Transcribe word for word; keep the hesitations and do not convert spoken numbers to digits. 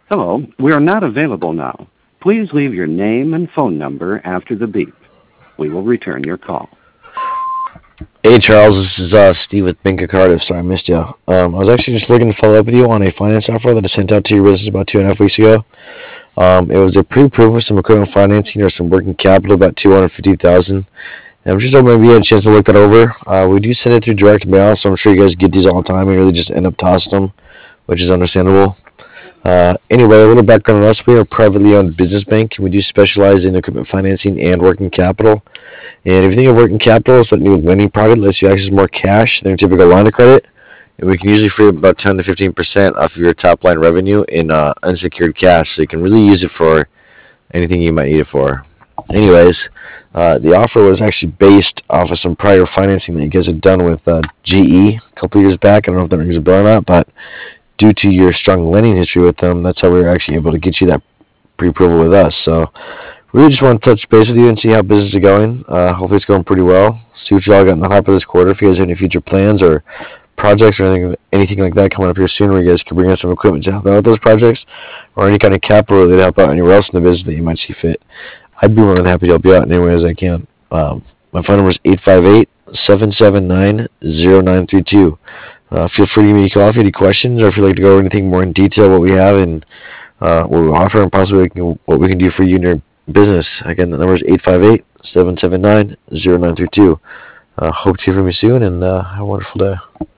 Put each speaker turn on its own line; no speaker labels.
Hello, we are not available now. Please leave your name and phone number after the beep. We will return your call.
Hey Charles, this is uh, Steve with Bank of Cardiff. Sorry I missed you. Um, I was actually just looking to follow up with you on a finance offer that I sent out to your business about two and a half weeks ago. Um, it was a pre-approved with some equipment financing or some working capital, about two hundred fifty thousand. And I'm just hoping maybe you had a chance to look that over. Uh, we do send it through direct mail, so I'm sure you guys get these all the time and really just end up tossing them, which is understandable. Uh, anyway, a little background on us. We are a privately owned business bank, and we do specialize in equipment financing and working capital. And if you think of working capital, it's that new lending product that lets you access more cash than your typical line of credit. And we can usually free up about ten to fifteen percent off of your top line revenue in uh, unsecured cash. So you can really use it for anything you might need it for. Anyways, uh, the offer was actually based off of some prior financing that you guys had done with uh, G E a couple years back. I don't know if that rings a bell or not, but due to your strong lending history with them, that's how we were actually able to get you that pre-approval with us. So we really just want to touch base with you and see how business is going. Uh, hopefully it's going pretty well. See what y'all got in the hopper this quarter. If you guys have any future plans or projects or anything, anything like that coming up here soon where you guys can bring in some equipment to help out with those projects or any kind of capital to help out anywhere else in the business that you might see fit, I'd be more than happy to help you out in any way as I can. Um, my phone number is eight five eight, seven seven nine, zero nine three two. Uh, feel free to give me a call if you have any questions or if you'd like to go over anything more in detail, what we have and uh, what we offer and possibly we can, what we can do for you and your business. Again, the number is eight five eight, seven seven nine, zero nine three two. Uh, hope to hear from you soon and uh, have a wonderful day.